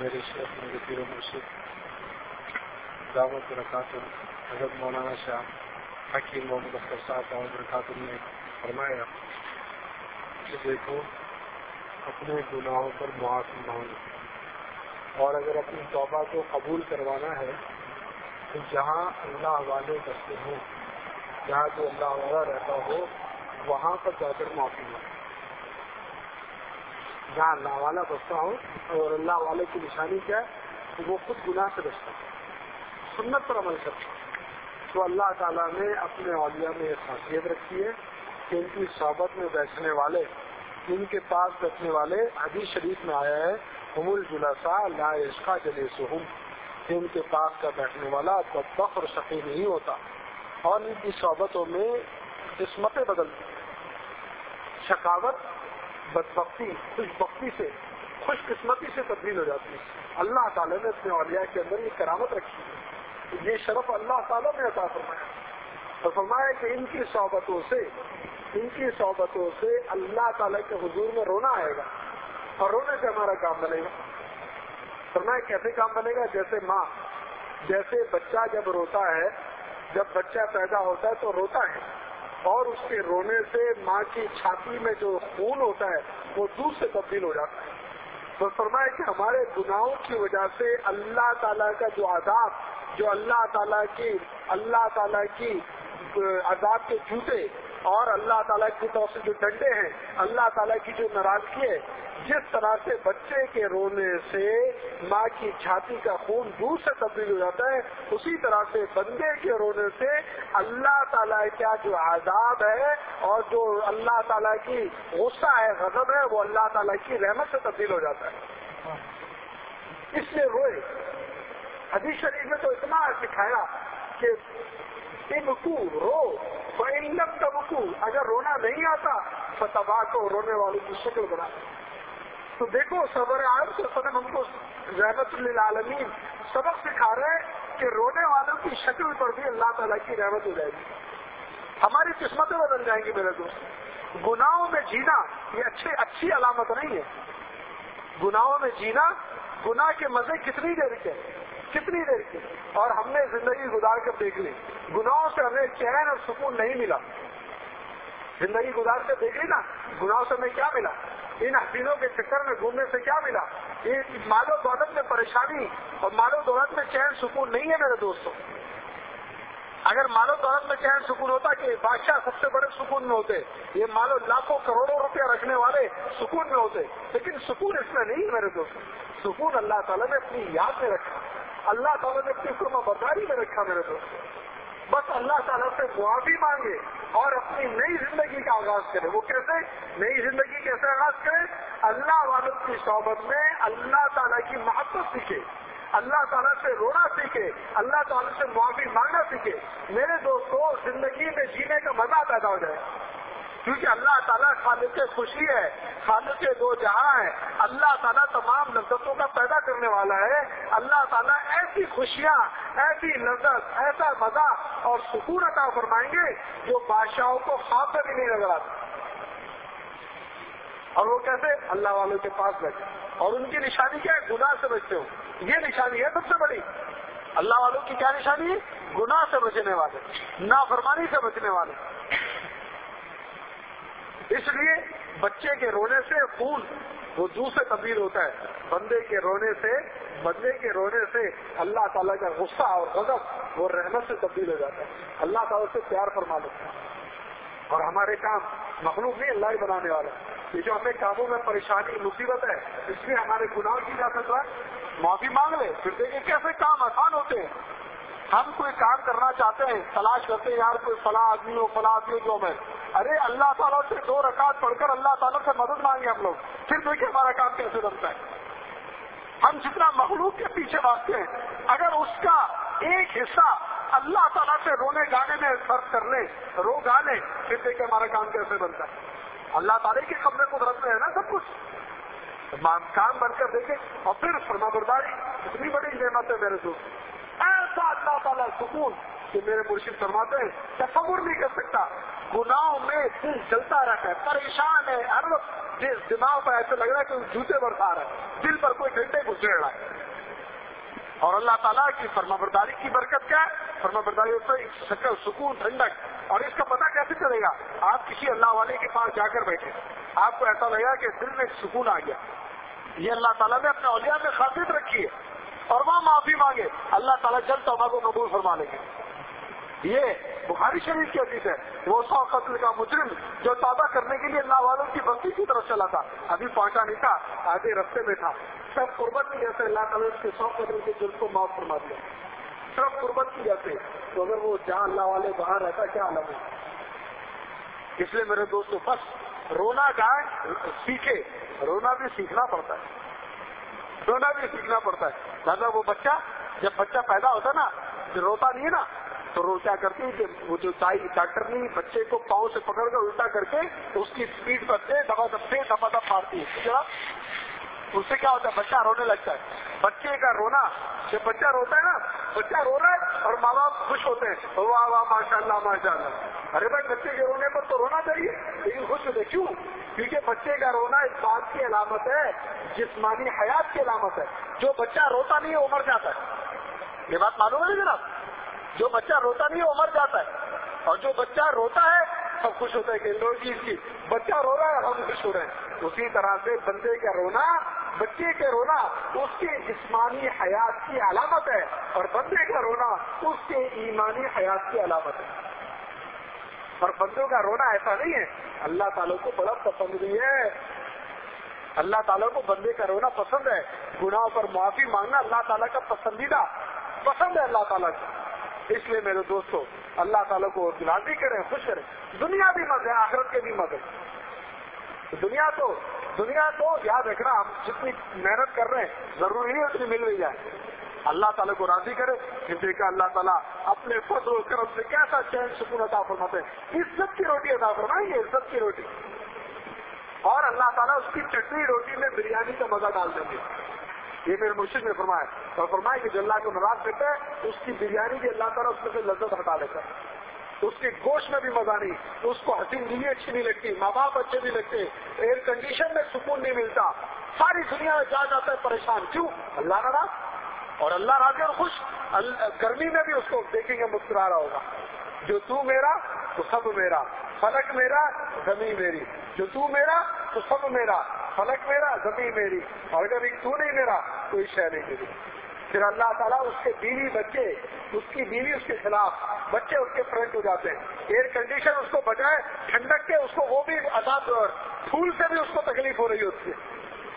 میرے شیخ میرے پیر و مرشد دعوت برکات حضرت مولانا شاہ حکیم محمد اختر صاحب دعوت برکات نے فرمایا کہ دیکھو اپنے گناہوں پر معافی مانگو، اور اگر اپنی توبہ کو قبول کروانا ہے تو جہاں اللہ والے بستے ہوں، جہاں جو اللہ والا رہتا ہو وہاں پر جا کر معافی مانگو۔ جہاں اللہ والا بستا ہو، اور اللہ والے کی نشانی کیا ہے کہ وہ خود گناہ سے بچتا ہے، سنت پر عمل کرتا ہے۔ تو اللہ تعالیٰ نے اپنے اولیاء میں یہ خاصیت رکھی ہے کہ ان کی صحبت میں بیٹھنے والے، ان کے پاس بیٹھنے والے، حدیث شریف میں آیا ہے ہم الجلساء لا یشقی جلیسہم، کہ ان کے پاس کا بیٹھنے والا بدبخت اور شقی نہیں ہوتا، اور ان کی صحبتوں میں قسمتیں بدلتی، شقاوت بدبختی خوش بختی سے، خوش قسمتی سے تبدیل ہو جاتی ہے۔ اللہ تعالیٰ نے اپنے اولیاء کے اندر یہ کرامت رکھی ہے، یہ شرف اللہ تعالیٰ نے عطا فرمایا، اور فرمایا کہ ان کی صحبتوں سے اللہ تعالیٰ کے حضور میں رونا آئے گا، اور رونے سے ہمارا کام بنے گا۔ فرمایا کیسے کام بنے گا؟ جیسے بچہ جب روتا ہے، جب بچہ پیدا ہوتا ہے تو روتا ہے، اور اس کے رونے سے ماں کی چھاتی میں جو خون ہوتا ہے وہ دودھ سے تبدیل ہو جاتا ہے۔ تو فرمایا کہ ہمارے گناہوں کی وجہ سے اللہ تعالیٰ کا جو عذاب، جو اللہ تعالیٰ کی عذاب کے جوتے، اور اللہ تعالیٰ کی طرف سے جو ڈنڈے ہیں، اللہ تعالیٰ کی جو ناراضگی ہے، جس طرح سے بچے کے رونے سے ماں کی چھاتی کا خون دودھ سے تبدیل ہو جاتا ہے، اسی طرح سے بندے کے رونے سے اللہ تعالیٰ کا جو عذاب ہے اور جو اللہ تعالیٰ کی غصہ ہے، غضب ہے، وہ اللہ تعالیٰ کی رحمت سے تبدیل ہو جاتا ہے۔ اس لیے روئے۔ حدیث شریف میں تو اتنا سکھایا کہ رو، فَإِن لَمْ تَبْكُوا، اگر رونا نہیں آتا فَتَبَاكُوا، رونے والوں کی شکل بنا۔ تو دیکھو سرور عالم صلی اللہ علیہ وسلم ہم کو رحمت للعالمین سبق سکھا رہے ہیں کہ رونے والوں کی شکل پر بھی اللہ تعالیٰ کی رحمت ہو جائے گی، ہماری قسمتیں بدل جائیں گی۔ میرے دوست، گناہوں میں جینا یہ اچھی علامت نہیں ہے۔ گناہوں میں جینا، گناہ کے مزے کتنی دیر کے، اور ہم نے زندگی گزار کر دیکھ لی، گناہوں سے ہمیں چین اور سکون نہیں ملا۔ زندگی گزار کے دیکھ لی نا، گناہوں سے ہمیں کیا ملا؟ ان حسینوں کے چکر میں گھومنے سے کیا ملا؟ یہ مال و دولت میں پریشانی اور مال و دولت میں چین سکون نہیں ہے میرے دوستوں۔ اگر مال و دولت میں چین سکون ہوتا کہ بادشاہ سب سے بڑے سکون میں ہوتے، یہ مال و لاکھوں کروڑوں روپیہ رکھنے والے سکون میں ہوتے، لیکن سکون اس میں نہیں ہے میرے دوستوں۔ سکون اللہ تعالیٰ نے اپنی یاد میں رکھا، اللہ تعالیٰ نے اپنی فرما برداری میں رکھا میرے دوستوں۔ بس اللہ تعالیٰ سے معافی مانگے اور اپنی نئی زندگی کا آغاز کرے۔ وہ کیسے؟ نئی زندگی کیسے آغاز کرے؟ اللہ والوں کی صحبت میں اللہ تعالیٰ کی محبت سیکھے، اللہ تعالیٰ سے رونا سیکھے، اللہ تعالیٰ سے معافی مانگنا سیکھے۔ میرے دوستو، زندگی میں جینے کا مزہ پیدا ہو جائے، کیونکہ اللہ تعالیٰ خالق خوشی ہے، خالق دو جہاں ہے، اللہ تعالیٰ تمام لذتوں کا پیدا کرنے والا ہے۔ اللہ تعالیٰ ایسی خوشیاں، ایسی لذت، ایسا مزہ اور سکون عطا فرمائیں گے جو بادشاہوں کو خواب میں بھی نہیں نظر آتا۔ اور وہ کیسے؟ اللہ والوں کے پاس بیٹھے، اور ان کی نشانی کیا ہے؟ گناہ سے بچتے ہو، یہ نشانی ہے سب سے بڑی۔ اللہ والوں کی کیا نشانی ہے؟ گناہ سے بچنے والے، نافرمانی سے بچنے والے۔ اس لیے بچے کے رونے سے خون وہ دودھ سے تبدیل ہوتا ہے، بندے کے رونے سے اللہ تعالیٰ کا غصہ اور غضب وہ رحمت سے تبدیل ہو جاتا ہے، اللہ تعالیٰ سے پیار فرما لیتا ہے۔ اور ہمارے کام مخلوق نہیں، اللہ ہی بنانے والا ہے۔ یہ جو ہمیں کاموں میں پریشانی مصیبت ہے، اس لیے ہمارے گناہ کی اجازت ہے، معافی مانگ لے، پھر دیکھیں کیسے کام آسان ہوتے ہیں۔ ہم کوئی کام کرنا چاہتے ہیں، تلاش کرتے ہیں یار کوئی فلاں آدمی ہو جو میں، ارے اللہ تعالیٰ سے 2 رکعت پڑھ کر اللہ تعالیٰ سے مدد مانگے ہم لوگ، پھر دیکھیں ہمارا کام کیسے بنتا ہے۔ ہم جتنا مخلوق کے پیچھے بھاگتے ہیں، اگر اس کا ایک حصہ اللہ تعالیٰ سے رونے گانے میں صرف کر لیں، گا لیں، پھر دیکھیں ہمارا کام کیسے بنتا ہے۔ اللہ تعالیٰ کی قبضے قدرت میں ہے نا سب کچھ، کام بن کر دیکھیں۔ اور پھر فرما برداری اتنی بڑی نعمت ہے میرے دوست، ایسا اللہ تعالیٰ سکون کہ میرے مرشد فرماتے ہیں تصور نہیں کر سکتا۔ گناہوں میں دل جلتا رہتا ہے، پریشان ہے، ہر وقت दिमाग पर ऐसे लग रहा है कि जूते बरसा रहा है, दिल पर कोई डंडे गुजर रहा है। और अल्लाह ताला की फरमाबरदारी की बरकत क्या है? फरमाबरदारी से सुकून, ठंडक। और इसका पता कैसे चलेगा? आप किसी अल्लाह वाले के पास जाकर बैठे, आपको ऐसा लगेगा कि दिल में सुकून आ गया। ये अल्लाह ताला ने अपने औलिया में खासियत रखी है। और वहाँ माफी मांगे, अल्लाह ताला जल्द तौबा को कबूल फरमा लेंगे। ये बुखारी शरीफ की हदीस है। वो 100 कत्ल का मुजरिम जो तौबा करने के लिए अल्लाह वालों की बस्ती की तरफ चला था, अभी पहुंचा नहीं था, आगे रास्ते में था, सब कुर्बत की जैसे अल्लाह ताला उसके 100 कत्ल के जुर्म को माफ फरमा दिया, सब कुर्बत की जैसे। तो अगर वो जहाँ अल्लाह वाले वहां रहता क्या अलग है। इसलिए मेरे दोस्तों, बस रोना का सीखे, रोना भी सीखना पड़ता है, रोना भी सीखना पड़ता है। दादा वो बच्चा, जब बच्चा पैदा होता है ना, जो रोता नहीं है ना, तो रो क्या करती है कि वो जो डॉक्टर ने बच्चे को पाँव से पकड़कर उल्टा करके उसकी पीठ पर से दबा मारती है, उससे क्या होता है? बच्चा रोने लगता है। बच्चे का रोना, जब बच्चा रोता है ना, बच्चा रो रहा है और माँ बाप खुश होते हैं, वाह वाह माशाल्लाह माशाल्लाह। अरे भाई, बच्चे के रोने पर तो रोना चाहिए, लेकिन खुश होते क्यों? क्योंकि बच्चे का रोना इस बात की अलामत है, जिस्मानी हयात की अलामत है। जो बच्चा रोता नहीं है वो मर जाता है। ये बात मालूम है जनाब? जो बच्चा रोता नहीं है वो मर जाता है, और जो बच्चा रोता है सब खुश होता है कि लो जी इसकी बच्चा रो रहा है, हम खुश हो रहे हैं। उसी तरह से बंदे का रोना, बच्चे के रोना उसके जिस्मानी हयात की अलामत है, और बंदे का रोना उसके ईमानी हयात की अलामत है। और बंदों का रोना ऐसा नहीं है, अल्लाह ताला को बड़ा पसंद भी है। अल्लाह ताला को बंदे का रोना पसंद है। गुनाहों पर माफी मांगना अल्लाह ताला का पसंदीदा पसंद है अल्लाह ताला को। इसलिए मेरे दोस्तों, अल्लाह ताला को राजी करें, खुश करें। दुनिया भी मत है, आखिरत के भी मत है। दुनिया तो याद रखना, हम जितनी मेहनत कर रहे हैं जरूरी है उतनी मिल भी जाए। अल्लाह ताला को राजी करे, फिर देखा अल्लाह ताला अपने फजल करम से कैसा चैन सुकून अता फरमाते हैं। इज्जत की रोटी अता फरमाएंगे, इज्जत की रोटी। और अल्लाह ताला उसकी चटनी रोटी में बिरयानी का मजा डाल देंगे। ये मेरे मुर्शिद ने फरमाया, और फरमाया कि जो अल्लाह को नाराज करता है उसकी बिरयानी भी अल्लाह ताला उसमें से लज्जत हटा देता है। उसके गोश्त में भी मजा नहीं, उसको हसीन बीवी अच्छी नहीं लगती, माँ बाप अच्छे नहीं लगते, एयर कंडीशन में सुकून नहीं मिलता, सारी दुनिया में जा जाता है परेशान। क्यों? अल्लाह नाराज। और अल्लाह राजी और खुश। गर्मी में भी उसको देखेंगे मुस्कुरा रहा होगा। जो तू मेरा तो सब मेरा, फलक मेरा जमी मेरी। जो तू मेरा तो सब मेरा, फलक मेरा जमी मेरी। और अगर तू नहीं मेरा कोई शय नहीं मेरी। फिर अल्लाह ताला उसके बीवी बच्चे, उसकी बीवी उसके खिलाफ, बच्चे उसके फ्रेंड हो जाते हैं। एयर कंडीशन उसको बजाए ठंडक के, उसको वो भी आजाद, और फूल से भी उसको तकलीफ हो रही होती है।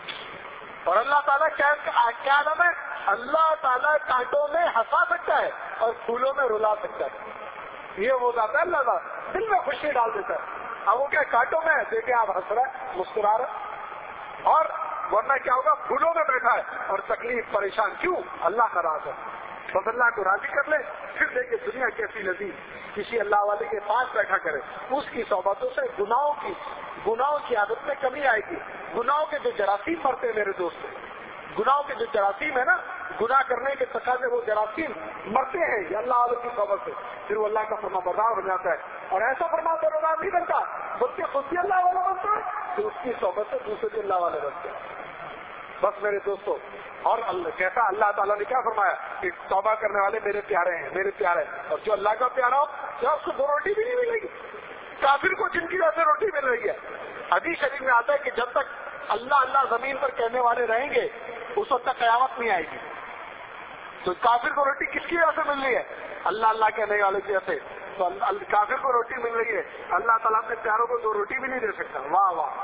और अल्लाह ताला क्या नाम है? अल्लाह ताला कांटों में हंसा सकता है और फूलों में रुला सकता है। ये हो जाता है अल्लाह ताला, दिल में खुशी डाल देता है। अब वो क्या कांटों में देखे आप हंस रहा है, मुस्कुरा रहा, और वरना क्या होगा? फूलों में बैठा है और तकलीफ परेशान। क्यों? अल्लाह का राज है। बस अल्लाह को राजी कर ले, फिर देखिए दुनिया कैसी लजीज। किसी अल्लाह वाले के पास बैठा करे, उसकी सोबतों से गुनाहों की आदत में कमी आएगी। गुनाहों के जो जरासीम मरते हैं मेरे दोस्त, गुनाहों के जो जरासीम है ना, गुनाह करने के तकाजे वो जरासीम मरते हैं ये अल्लाह वालों की सोबत से। फिर वो अल्लाह का फरमाबरदार बन जाता है, और ऐसा फरमाबरदार नहीं बनता बल्कि खुद भी अल्लाह वाला बनता है, फिर उसकी सोबत से दूसरे भी अल्लाह वाले बनते हैं। बस मेरे दोस्तों, और कैसा अल्लाह ताला ने क्या फरमाया कि तौबा करने वाले मेरे प्यारे हैं, मेरे प्यारे हैं। और जो अल्लाह का प्यारा हो, क्या उसको 2 रोटी भी नहीं मिलेगी? काफिर को जिनकी वजह से रोटी मिल रही है। हदीस शरीफ में आता है कि जब तक अल्लाह अल्लाह जमीन पर कहने वाले रहेंगे उस वक्त तक कयामत नहीं आएगी। तो काफिर को रोटी किसकी वजह से मिल रही है? अल्लाह अल्लाह कहने वाले की वजह से। तो काफिर को रोटी मिल रही है, अल्लाह ताला अपने प्यारों को 2 रोटी भी नहीं दे सकता। वाह वाह।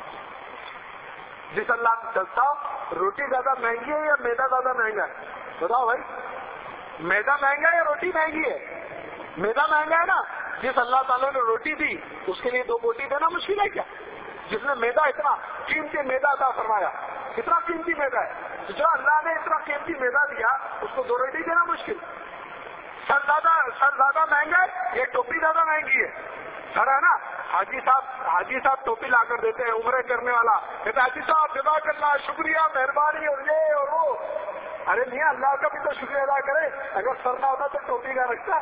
जिस अल्लाह को चलता, रोटी ज्यादा महंगी है या मैदा ज्यादा महंगा है? बताओ भाई, मैदा महंगा है या रोटी महंगी है? मैदा महंगा है ना। जिस अल्लाह ताला ने रोटी दी उसके लिए 2 बोटी देना मुश्किल है क्या? जिसने मैदा, इतना कीमती मैदा अता फरमाया, कितना कीमती मैदा है, तो जो अल्लाह ने इतना कीमती मैदा दिया उसको 2 रोटी देना मुश्किल। सर ज्यादा महंगा है या टोपी ज्यादा महंगी है? सर है ना, हाजी साहब टोपी ला कर देते हैं, उम्र करने वाला कहते हाजी साहब जज़ाकल्लाह, शुक्रिया, मेहरबानी, और ये और वो। अरे नहीं, अल्लाह का भी तो शुक्रिया अदा करे। अगर सर ना होता तो टोपी का रखता,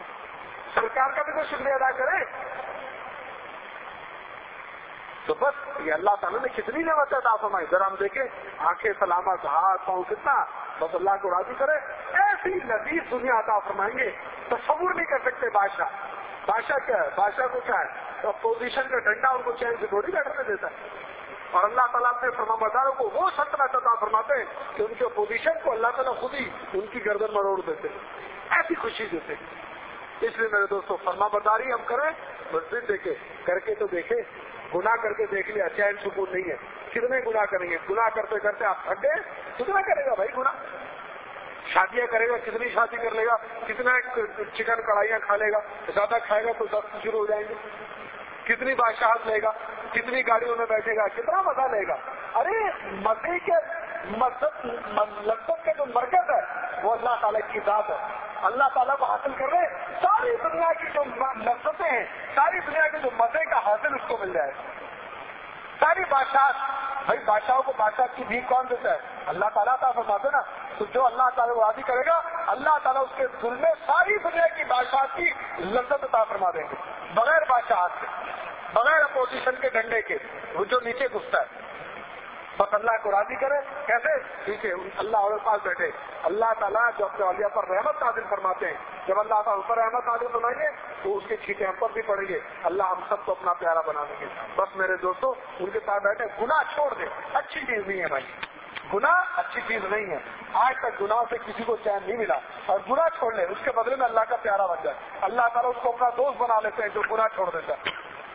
सरकार का भी तो शुक्रिया अदा करे। तो बस یہ اللہ تعالیٰ نے کتنی نعمت عطا فرمائی. ذرا ہم دیکھیں, آنکھیں سلامت, ہاتھ پاؤں, کتنا بس اللہ کو راضی کرے. ایسی لذیذ دنیا عطا فرمائیں گے, تصور نہیں کر سکتے. بادشاہ کیا ہے؟ بادشاہ کو کیا ہے؟ پوزیشن کا ڈنڈا ان کو چین سے تھوڑی بیٹھنے دیتا ہے. اور اللہ تعالیٰ اپنے فرمانبرداروں کو وہ سلطنت عطا فرماتے ہیں کہ ان کے پوزیشن کو اللہ تعالیٰ خود ہی ان کی گردن مروڑ دیتے ہیں, ایسی خوشی دیتے ہیں. اس لیے میرے دوستوں, فرمانبرداری ہم کریں, مسجد دیکھے, کر کے تو دیکھیں, گناہ کر کے دیکھ لیا, چین سکون نہیں ہے. کتنے گناہ کریں گے؟ گناہ کرتے کرتے آپ تھک گئے, کتنا کرے گا بھائی گناہ؟ شادیاں کرے گا, کتنی شادی کر لے گا, کتنا چکن کڑھائیاں کھا لے گا, زیادہ کھائے گا تو دست شروع ہو جائیں گے. کتنی بادشاہت لے گا, کتنی گاڑیوں میں بیٹھے گا, کتنا مزہ لے گا. ارے مزے کے لذت کا جو مرکز ہے وہ اللہ تعالیٰ کی ذات ہے. اللہ تعالیٰ کو حاصل کر رہے, ساری دنیا کی جو لذتیں ہیں, ساری دنیا کے جو مزے کا حاصل اس کو مل جائے. ساری بادشاہت, بھائی بادشاہوں کو بادشاہ کی بھیک کون دیتا ہے؟ اللہ تعالیٰ عطا فرماتے نا. تو جو اللہ تعالیٰ کو راضی کرے گا, اللہ تعالیٰ اس کے دل میں ساری دنیا کی بادشاہت کی لذت عطا فرما دیں گے, بغیر بادشاہت کے, بغیر اپوزیشن کے ڈنڈے کے, وہ جو نیچے گھستا ہے. بس اللہ کو راضی کرے. کیسے؟ ٹھیک ہے, اللہ والے پاس بیٹھے. اللہ تعالیٰ جو اپنے اولیاء پر رحمت نازل فرماتے ہیں, جب اللہ تعالیٰ پر رحمت نازل فرمائیں گے تو اس کے چھینٹے ہم پر بھی پڑیں گے. اللہ ہم سب کو اپنا پیارا بنا دیں گے. بس میرے دوستوں, ان کے ساتھ بیٹھے, گناہ چھوڑ دیں. اچھی چیز نہیں ہے بھائی, گناہ اچھی چیز نہیں ہے. آج تک گناہ سے کسی کو چین نہیں ملا, اور گناہ چھوڑ لے, اس کے بدلے میں اللہ کا پیارا بن جائے. اللہ تعالیٰ اس کو اپنا دوست بنا لیتے ہیں جو گناہ چھوڑ دیتا ہے.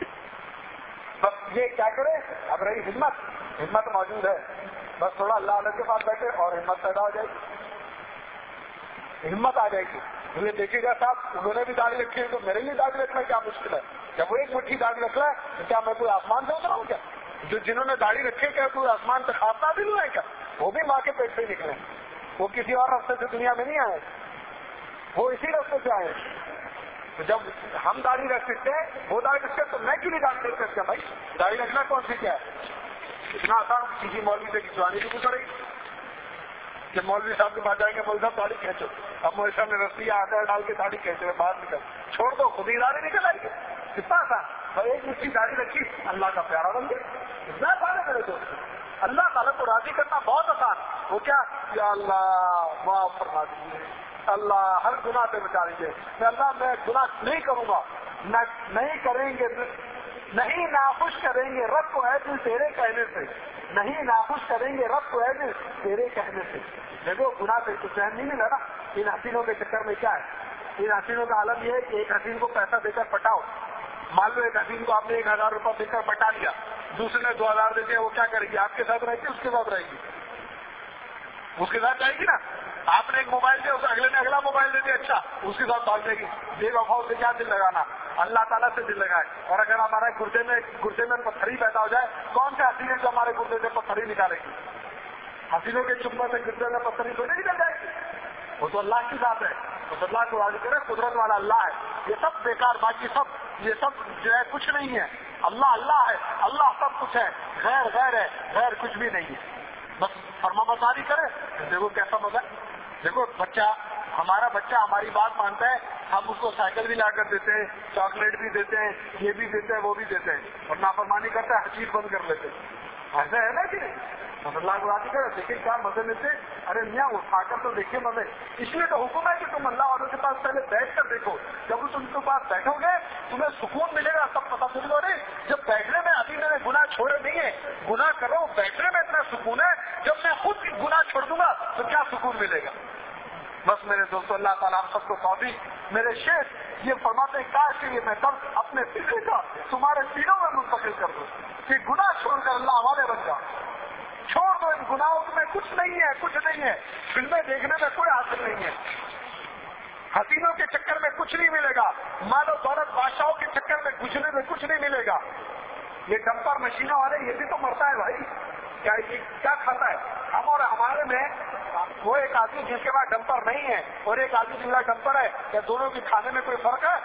بس یہ کیا کرے؟ اب رہی ہمت موجود ہے, بس تھوڑا اللہ علیہ کے پاس بیٹھے اور ہمت پیدا ہو جائے گی, ہمت آ جائے گی. یہ دیکھیے گا صاحب, انہوں نے بھی داڑھی رکھی ہے تو میرے لیے داڑھی رکھنا کیا مشکل ہے؟ جب وہ ایک مٹھی داڑھی رکھ رہا ہے تو کیا میں کوئی آسمان سے اترا ہوں کیا؟ جنہوں نے داڑھی رکھی ہے کیا کوئی آسمان سے خاص نازل ہوا ہے کیا؟ وہ بھی ماں کے پیٹ سے نکلے, وہ کسی اور راستے سے دنیا میں نہیں آئے, وہ اسی راستے سے آئے. تو جب ہم داڑھی رکھ سکتے ہیں, وہ داڑھی رکھتے تو میں کیوں نہیں داڑھی رکھ سکتا بھائی؟ داڑھی رکھنا کون سی کیا ہے؟ اتنا آسان کسی مولوی سے کھنچوانی بھی پڑے گی کہ مولوی صاحب کے پاس جائیں گے, مولوی صاحب داڑھی کھینچو. اب مولوی صاحب نے رسی آدھا ڈال کے داڑھی کھینچے ہوئے باہر نکل, چھوڑ دو, خود ہی داڑھی نکل آئے گی. کتنا آسان. اور ایک مٹھی داڑھی رکھی, اللہ کا پیارا بن گیا. اتنا آسان ہے میرے دوست. اللہ تعالیٰ کو راضی کرنا بہت آسان. وہ کیا؟ یا اللہ معاف فرما دیجیے, اللہ ہر گناہ سے بچا لیجیے. اللہ میں گناہ نہیں کروں گا, نہیں کریں گے, نہیں ناخوش کریں گے رب کو ہے دل تیرے کہنے سے, نہیں ناخوش کریں گے رب کو ہے دل تیرے کہنے سے. دیکھو گناہ سے تو چین نہیں ملا نا. ان حسینوں کے چکر میں کیا ہے؟ ان حسینوں کا عالم یہ ہے کہ ایک حسین کو پیسہ دے کر پٹاؤ. مان لو ایک حسین کو آپ نے 1000 روپیہ دے کر پٹا لیا, دوسرے نے 2000 دے دیا, وہ کیا کرے گی؟ آپ کے ساتھ رہے گی, اس کے ساتھ رہے گی, اس کے ساتھ جائے گی نا. آپ نے ایک موبائل دیا, اگلے نے اگلا موبائل دے دیا, اچھا اس کے ساتھ بھاگ جائے گی. بے وفاؤں سے کیا دل لگانا؟ اللہ تعالیٰ سے دل لگائے. اور اگر ہمارے گردے میں پتھری پیدا ہو جائے, کون سے حسین جو ہمارے گردے سے پتھری نکالے گی؟ حسینوں کے چمبا سے گردے میں پتھری تھوڑی نکل جائے گی. وہ تو اللہ کی ذات ہے. تو اللہ کو راضی کرے, قدرت والا اللہ ہے. یہ سب بیکار, باقی سب یہ سب جو ہے کچھ نہیں ہے. اللہ ہے, اللہ سب کچھ ہے, غیر ہے, غیر کچھ بھی نہیں ہے. بس فرما برداری کرے. دیکھو کیسا مزہ ہے. دیکھو بچہ, ہمارا بچہ ہماری بات مانتا ہے, ہم اس کو سائیکل بھی لا کر دیتے ہیں, چاکلیٹ بھی دیتے ہیں, یہ بھی دیتے ہیں, وہ بھی دیتے ہیں, اور نافرمانی کرتا ہے, ہر چیز بند کر لیتے ہیں. ایسا ہے نا کہ اللہ کو راضی کرے. دیکھیں کیا مزے لیتے. ارے میاں اٹھا کر تو دیکھیے مزے. اس لیے تو حکم ہے کہ تم اللہ والوں کے پاس پہلے بیٹھ کر دیکھو. جب تم کے پاس بیٹھو گے تمہیں سکون ملے گا, تب پتا چلے گا. ارے جب بیٹھنے میں, ابھی میں نے گناہ چھوڑے نہیں ہے, گناہ کرو, بیٹھنے میں اتنا سکون ہے, جب میں خود گناہ چھوڑ دوں گا تو کیا سکون ملے گا. بس میرے دوستو, اللہ تعالیٰ ہم سب کو توفیق. میرے شیخ یہ فرماتے ہیں, کاش کے لیے میں درد اپنے فکر کا تمہارے سینوں میں منتقل کر دوں کہ گناہ چھوڑ کر اللہ ہمارے بن جاؤ. چھوڑ دو ان گناہوں میں, کچھ نہیں ہے, کچھ نہیں ہے. فلمیں دیکھنے میں کوئی حاصل نہیں ہے, حسینوں کے چکر میں کچھ نہیں ملے گا, مال و دولت بادشاہوں کے چکر میں گھسنے میں کچھ نہیں ملے گا. یہ ڈمپر مشینوں والے, یہ بھی تو مرتا ہے بھائی. کیا کھاتا ہے؟ ہم اور ہمارے میں وہ ایک آدمی جس کے پاس ڈمپر نہیں ہے اور ایک آدمی جس کا ڈمپر ہے, کیا دونوں کے کھانے میں کوئی فرق ہے؟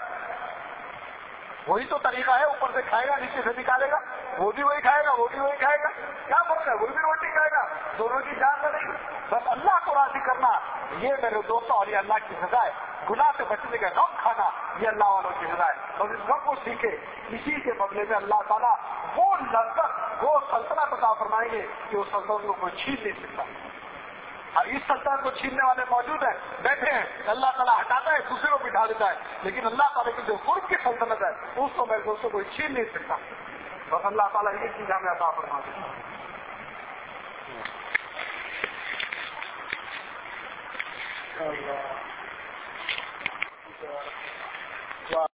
وہی تو طریقہ ہے, اوپر سے کھائے گا, نیچے سے نکالے گا, وہ بھی وہی کھائے گا, وہ بھی وہی کھائے گا. کیا فرق ہے؟ وہ بھی روٹی کھائے گا, دونوں کی جان لگے گی. بس اللہ کو راضی کرنا, یہ میرے دوستوں, اور یہ اللہ کی سزا ہے. گناہ سے بچنے کا نوم کھانا, یہ اللہ والوں کی سزا ہے. اور اس سب کو سیکھے. اسی کے بدلے میں اللہ تعالیٰ وہ لذت وہ سلطنت عطا فرمائیں گے کہ اس سلطنت کو کوئی چھین نہیں سکتا. اور اس سلطنت کو چھیننے والے موجود ہیں, بیٹھے ہیں, اللہ تعالیٰ ہٹاتا ہے دوسرے کو بٹھا دیتا ہے, لیکن اللہ تعالیٰ کی جو قرب کی سلطنت ہے اس کو میں دوستوں کوئی چھین نہیں سکتا. بس اللہ تعالیٰ یہ چیز ہمیں عطا فرما دیتا ہے. اللہ